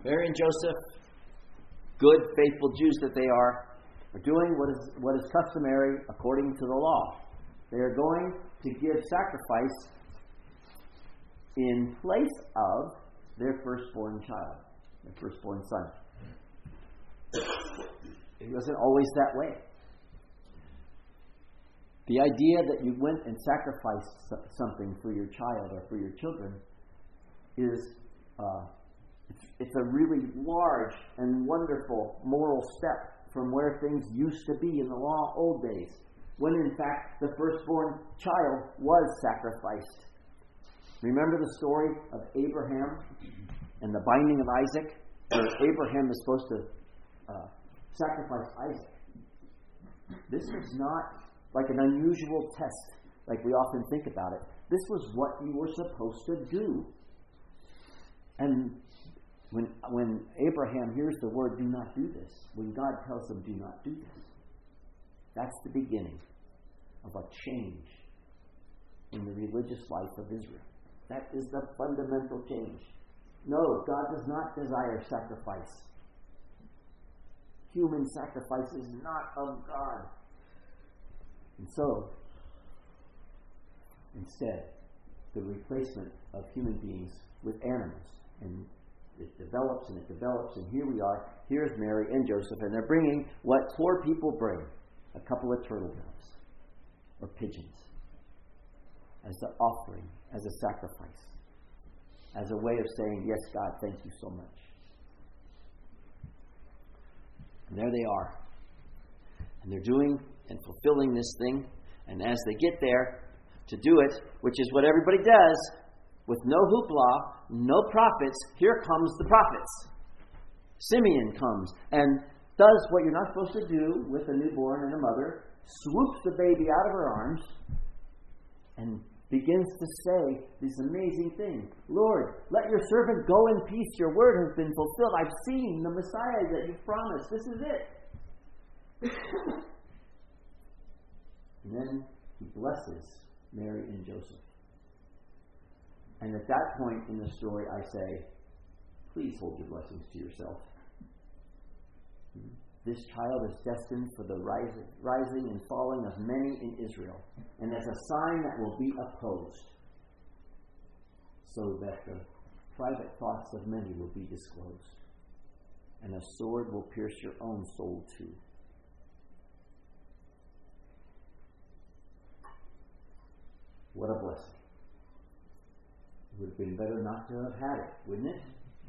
Mary and Joseph, good, faithful Jews that they are doing what is customary according to the law. They are going to give sacrifice in place of their firstborn child, their firstborn son. It wasn't always that way. The idea that you went and sacrificed something for your child or for your children is it's a really large and wonderful moral step from where things used to be in the law old days, when in fact the firstborn child was sacrificed. Remember the story of Abraham and the binding of Isaac, where Abraham is supposed to sacrifice Isaac. This was not like an unusual test, like we often think about it. This was what you were supposed to do. And when Abraham hears the word, do not do this, when God tells him, do not do this, that's the beginning of a change in the religious life of Israel. That is the fundamental change. No, God does not desire sacrifice. Human sacrifice is not of God. And so, instead, the replacement of human beings with animals. And it develops and it develops, and here we are. Here's Mary and Joseph, and they're bringing what poor people bring, a couple of turtle doves or pigeons, as the offering, as a sacrifice, as a way of saying, yes, God, thank you so much. And there they are. And they're doing and fulfilling this thing. And as they get there to do it, which is what everybody does, with no hoopla, no prophets, here comes the prophets. Simeon comes and does what you're not supposed to do with a newborn and a mother, swoops the baby out of her arms, and begins to say this amazing thing. Lord, let your servant go in peace. Your word has been fulfilled. I've seen the Messiah that you've promised. This is it. And then he blesses Mary and Joseph. And at that point in the story, I say, please hold your blessings to yourself. This child is destined for the rising and falling of many in Israel, and as a sign that will be opposed, so that the private thoughts of many will be disclosed, and a sword will pierce your own soul too. What a blessing. It would have been better not to have had it, wouldn't it?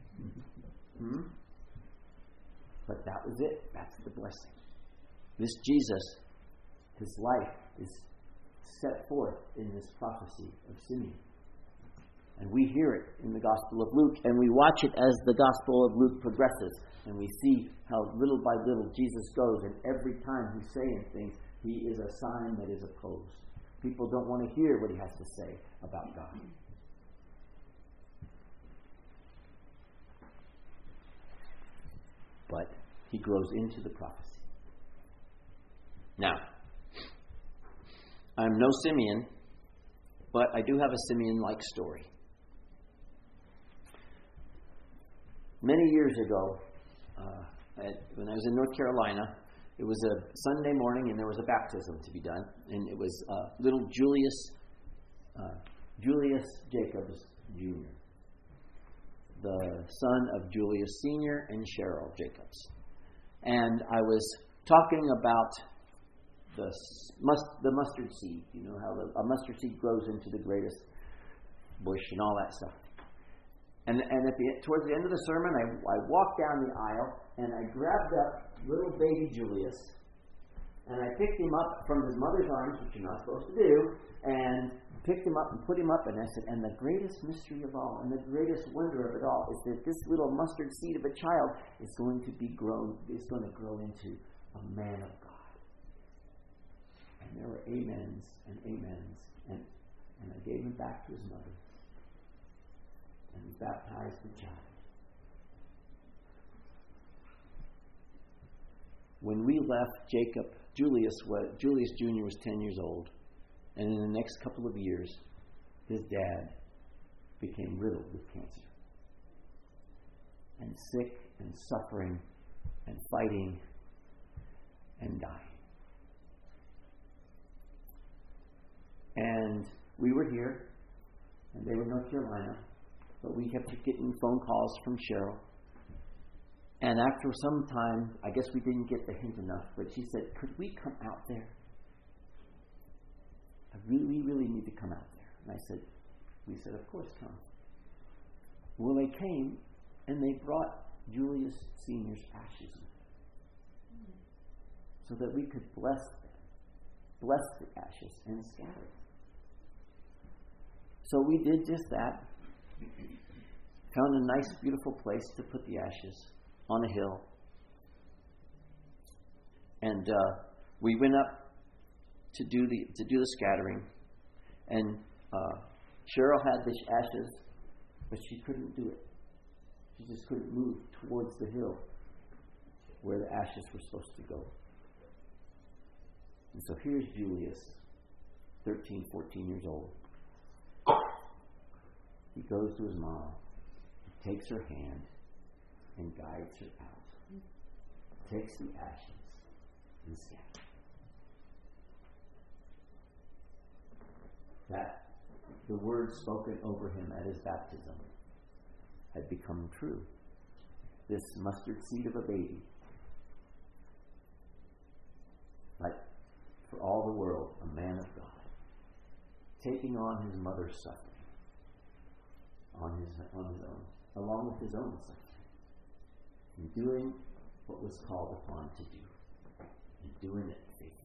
But that was it. That's the blessing. This Jesus, his life is set forth in this prophecy of Simeon. And we hear it in the Gospel of Luke, and we watch it as the Gospel of Luke progresses. And we see how little by little Jesus goes, and every time he's saying things, he is a sign that is opposed. People don't want to hear what he has to say about God. But he grows into the prophecy. Now, I'm no Simeon, but I do have a Simeon-like story. Many years ago, when I was in North Carolina, it was a Sunday morning and there was a baptism to be done. And it was little Julius Jacobs Jr., the son of Julius Sr. and Cheryl Jacobs. And I was talking about the mustard seed. You know how a mustard seed grows into the greatest bush and all that stuff. And towards the end of the sermon, I walked down the aisle and I grabbed up little baby Julius and I picked him up from his mother's arms, which you're not supposed to do, and picked him up and put him up, and I said, and the greatest mystery of all, and the greatest wonder of it all, is that this little mustard seed of a child is going to grow into a man of God. And there were amens and amens, and I gave him back to his mother, and we baptized the child. When we left Julius Jr. was 10 years old. And in the next couple of years, his dad became riddled with cancer. and sick and suffering and fighting and dying. And we were here, and they were in North Carolina, but we kept getting phone calls from Cheryl. And after some time, I guess we didn't get the hint enough, but she said, could we come out there? We really need to come out there. And we said, of course, come. Well, they came, and they brought Julius Sr.'s ashes with them, so that we could bless the ashes, and scatter them. So we did just that. Found a nice, beautiful place to put the ashes on a hill. And we went up to do the scattering. And Cheryl had the ashes, but she couldn't do it. She just couldn't move towards the hill where the ashes were supposed to go. And so here's Julius, 13, 14 years old. He goes to his mom, takes her hand, and guides her out. Takes the ashes and scatters. That the words spoken over him at his baptism had become true. This mustard seed of a baby, like for all the world, a man of God, taking on his mother's suffering on his own, along with his own suffering, and doing what was called upon to do, and doing it faithfully.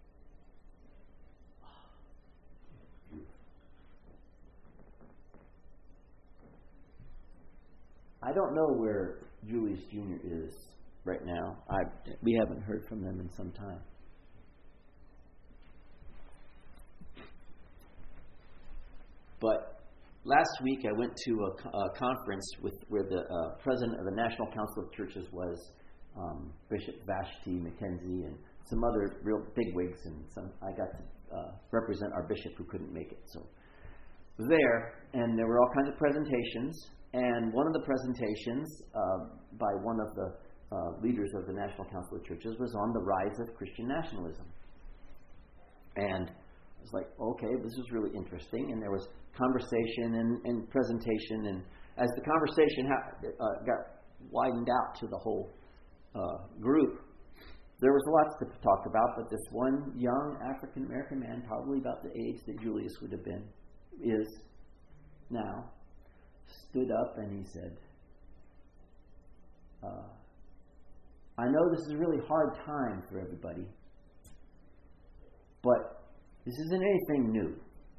I don't know where Julius Jr. is right now. We haven't heard from them in some time. But last week I went to a conference where the president of the National Council of Churches was Bishop Vashti McKenzie and some other real bigwigs, and I got to represent our bishop who couldn't make it. So there, and there were all kinds of presentations, and one of the presentations by one of the leaders of the National Council of Churches was on the rise of Christian nationalism. And I was like, okay, this is really interesting. And there was conversation and presentation. And as the conversation got widened out to the whole group, there was lots to talk about. But this one young African-American man, probably about the age that Julius would have been, is now, stood up and he said, I know this is a really hard time for everybody, but this isn't anything new.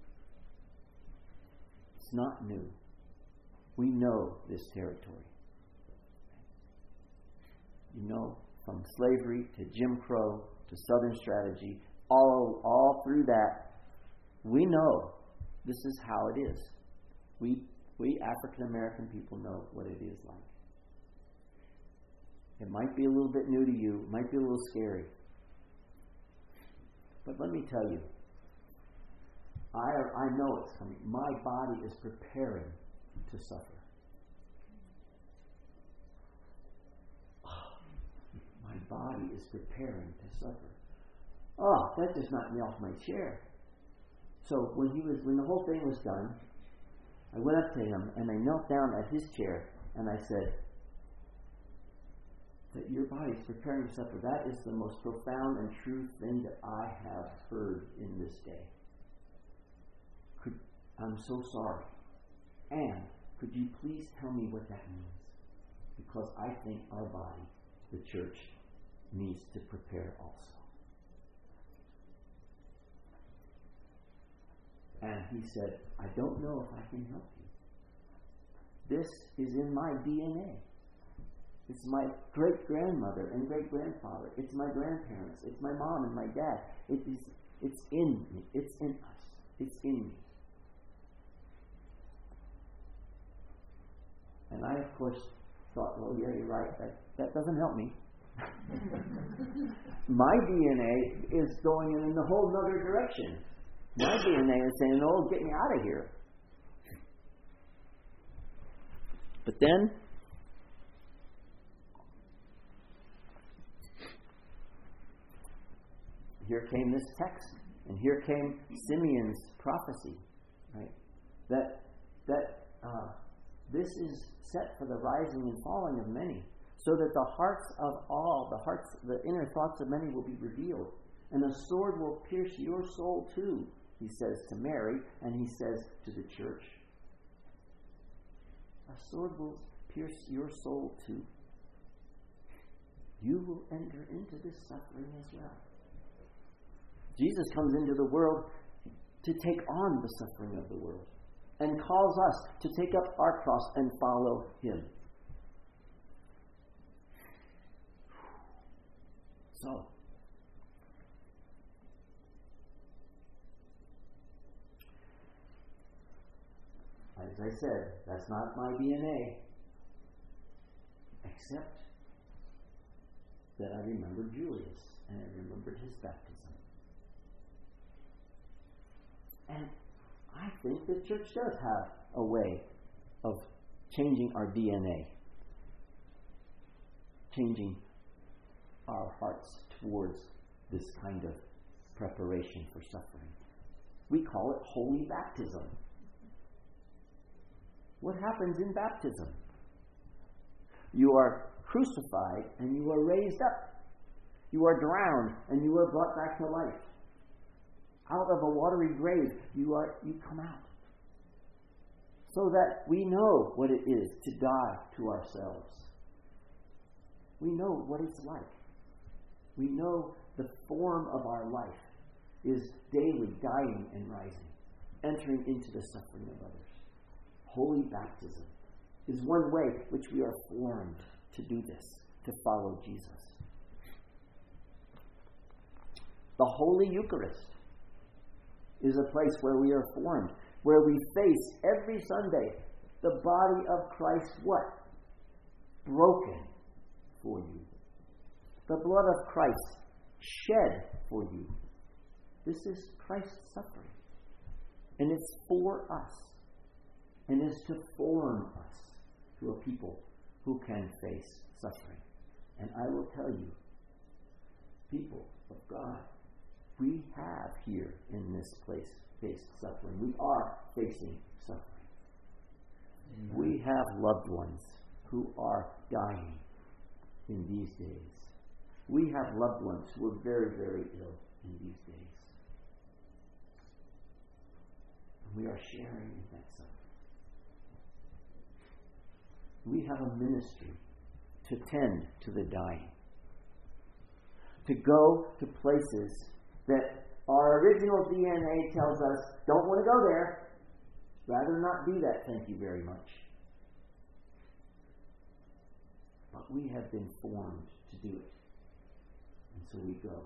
It's not new. We know this territory. You know, from slavery to Jim Crow to Southern strategy, all through that, we know this is how it is. We African American people know what it is like. It might be a little bit new to you, it might be a little scary. But let me tell you, I know it's coming. My body is preparing to suffer. My body is preparing to suffer. Oh, that just knocked me off my chair. So when the whole thing was done, I went up to him and I knelt down at his chair and I said, that your body is preparing to suffer, that is the most profound and true thing that I have heard in this day. I'm so sorry. And could you please tell me what that means? Because I think our body, the church, needs to prepare also. And he said, I don't know if I can help you. This is in my DNA. It's my great-grandmother and great-grandfather. It's my grandparents. It's my mom and my dad. It's in me. It's in us. It's in me. And I, of course, thought, well, yeah, you're right. That doesn't help me. My DNA is going in a whole other direction. My DNA is saying, oh, get me out of here. But then, here came this text, and here came Simeon's prophecy, right? That this is set for the rising and falling of many, so that the hearts of all, the inner thoughts of many will be revealed, and a sword will pierce your soul too, he says to Mary, and he says to the church. A sword will pierce your soul too. You will enter into this suffering as well. Jesus comes into the world to take on the suffering of the world and calls us to take up our cross and follow him. So, as I said, that's not my DNA, except that I remembered Julius and I remembered his baptism. And I think the church does have a way of changing our DNA, changing our hearts towards this kind of preparation for suffering. We call it holy baptism. What happens in baptism? You are crucified and you are raised up. You are drowned and you are brought back to life. Out of a watery grave, you come out. So that we know what it is to die to ourselves. We know what it's like. We know the form of our life is daily dying and rising, entering into the suffering of others. Holy baptism is one way which we are formed to do this, to follow Jesus. The Holy Eucharist is a place where we are formed, where we face every Sunday the body of Christ what? Broken for you. The blood of Christ shed for you. This is Christ's suffering. And it's for us. And is to form us to a people who can face suffering. And I will tell you, people of God, we have here in this place faced suffering. We are facing suffering. Amen. We have loved ones who are dying in these days. We have loved ones who are very, very ill in these days. And we are sharing in that suffering. We have a ministry to tend to the dying, to go to places that our original DNA tells us, don't want to go there. Rather not do that, thank you very much. But we have been formed to do it. And so we go.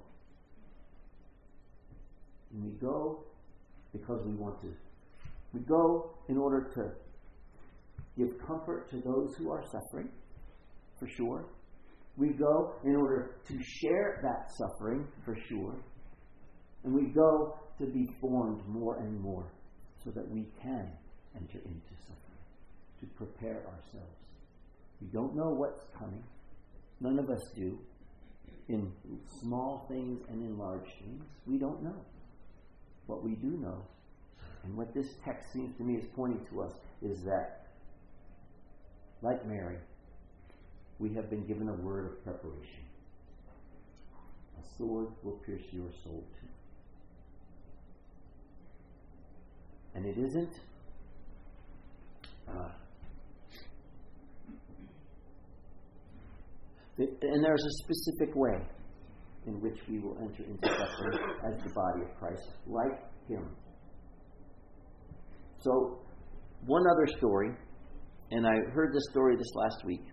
And we go because we want to. We go in order to give comfort to those who are suffering, for sure. We go in order to share that suffering, for sure. And we go to be formed more and more so that we can enter into suffering, to prepare ourselves. We don't know what's coming. None of us do. In small things and in large things, we don't know. What we do know, and what this text seems to me is pointing to us, is that like Mary, we have been given a word of preparation. A sword will pierce your soul too. And it isn't and there's a specific way in which we will enter into suffering as the body of Christ, like him. So, one other story, and I heard this story this last week.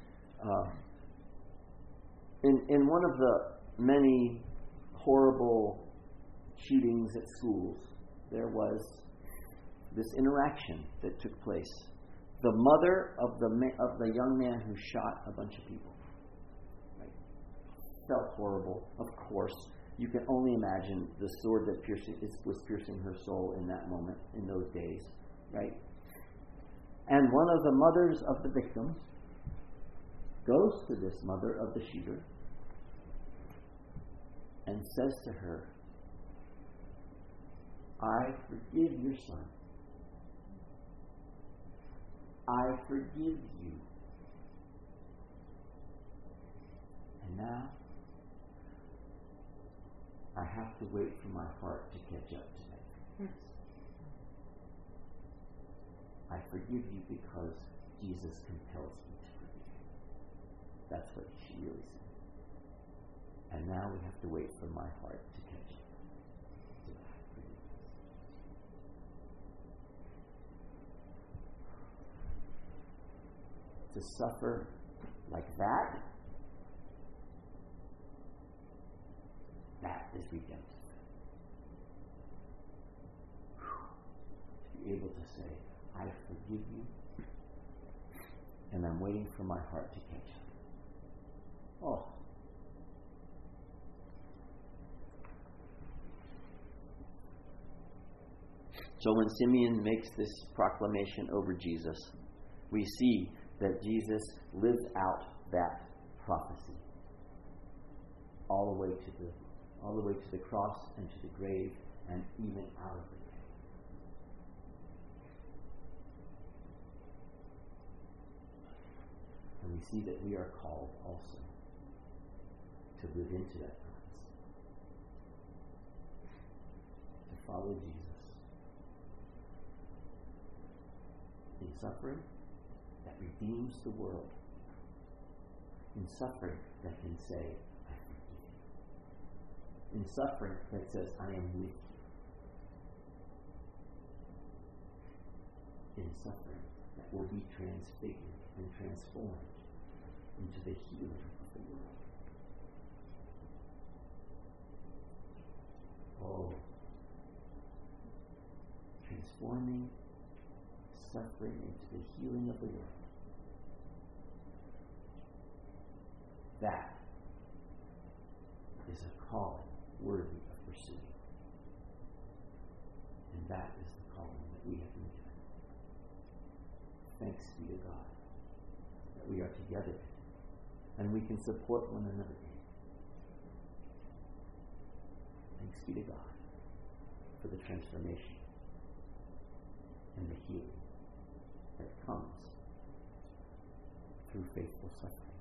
In one of the many horrible shootings at schools, there was this interaction that took place. The mother of the young man who shot a bunch of people, right, felt horrible. Of course, you can only imagine the sword that was piercing her soul in that moment, in those days, right? And one of the mothers of the victims goes to this mother of the shooter and says to her, I forgive your son. I forgive you. And now, I have to wait for my heart to catch up to that. I forgive you because Jesus compels me to forgive you. That's what she really said. And now we have to wait for my heart to catch up to that forgiveness. To suffer like that, that is redemptive. To be able to say, I forgive you, and I'm waiting for my heart to catch up. Oh. So when Simeon makes this proclamation over Jesus, we see that Jesus lives out that prophecy all the way to the cross and to the grave and even out of the grave. And we see that we are called also to live into that promise, to follow Jesus in suffering that redeems the world, in suffering that can say, I forgive you, in suffering that says, I am with you, in suffering that will be transfigured and transformed into the healer of the world. Oh, transforming suffering into the healing of the world. That is a calling worthy of pursuing. And that is the calling that we have been given. Thanks be to God that we are together and we can support one another in it. Thanks be to God for the transformation and the healing that comes through faithful suffering.